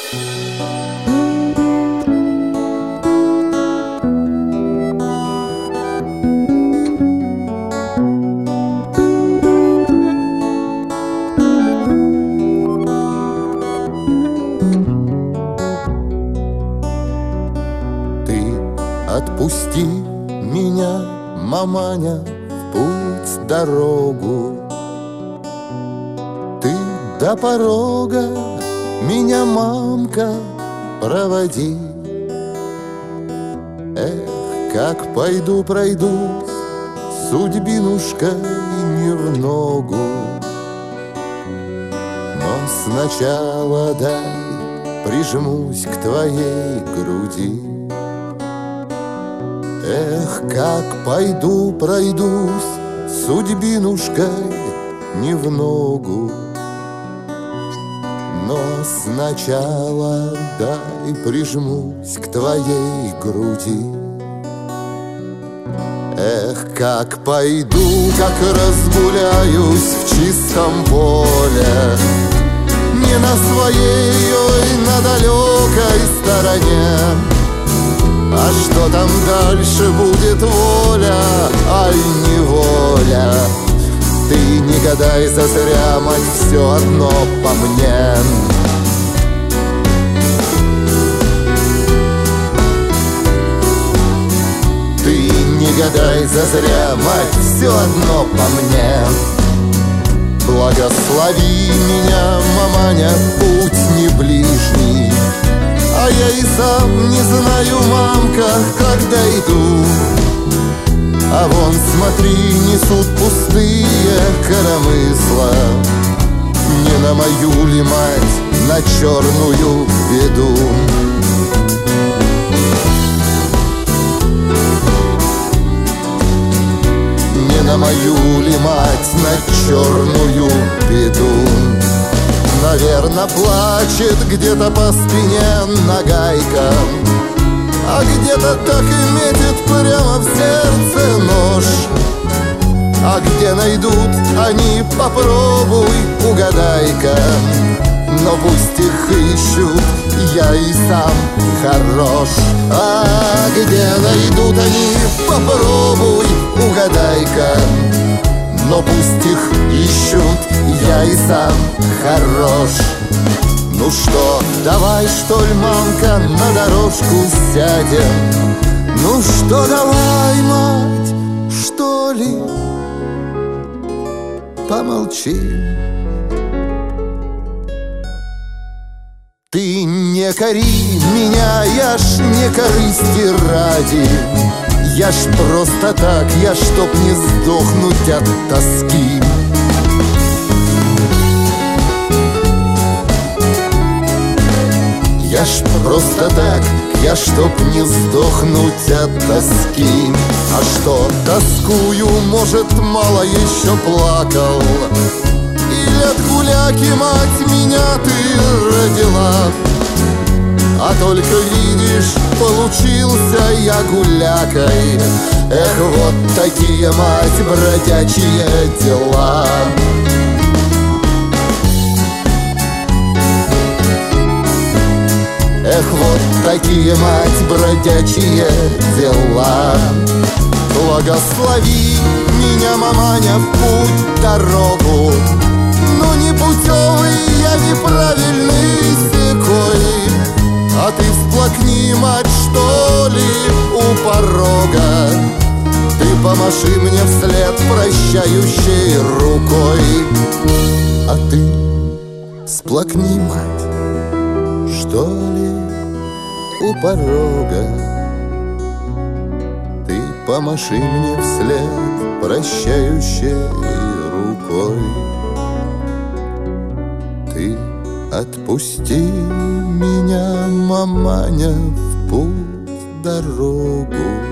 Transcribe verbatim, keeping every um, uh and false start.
Отпусти меня, маманя, в путь дорогу. Ты до порога меня, мамка, проводи. Эх, как пойду пройдусь судьбинушкой не в ногу. Но сначала дай прижмусь к твоей груди. Эх, как пойду пройдусь судьбинушкой не в ногу. Но сначала дай прижмусь к твоей груди. Эх, как пойду, как разгуляюсь в чистом поле, не на своей, ой, на далекой стороне. А что там дальше будет, воля, ай, неволя? Ты не гадай зазря, мать, все одно по мне. Ты не гадай зазря, мать, все одно по мне. Благослови меня, маманя, путь не ближний. А я и сам не знаю, мамка, как дойду. А вон, смотри, несут пустые коромысла. Не на мою ли, мать, на черную беду? Не на мою ли, мать, на черную беду? Наверно, плачет где-то по спине нагайка, а где-то так и метит прямо в сердце нож. А где найдут они, попробуй, угадай-ка. Но пусть их ищут, я и сам хорош. А где найдут они, попробуй, угадай-ка. Но пусть их ищут, я и сам хорош. Ну что, давай, что ли, мамка, на дорожку сядем? Ну что, давай, мать, что ли, помолчим? Ты не кори меня, я ж не корысти ради. Я ж просто так, я чтоб не сдохнуть от тоски. Я ж просто так, я чтоб не сдохнуть от тоски. А что тоскую, может, мало еще плакал? Или от гуляки, мать, меня ты родила? А только видишь, получился я гулякой. Эх, вот такие, мать, бродячие дела. Эх, вот такие, мать, бродячие дела. Благослови меня, маманя, в путь дорогу. Но не путевый я, неправильный секой. А ты всплакни, мать, что ли, у порога. Ты помаши мне вслед прощающей рукой. А ты всплакни, мать, что ли, у порога. Ты помаши мне вслед прощающей рукой. Ты отпусти меня, маманя, в путь дорогу.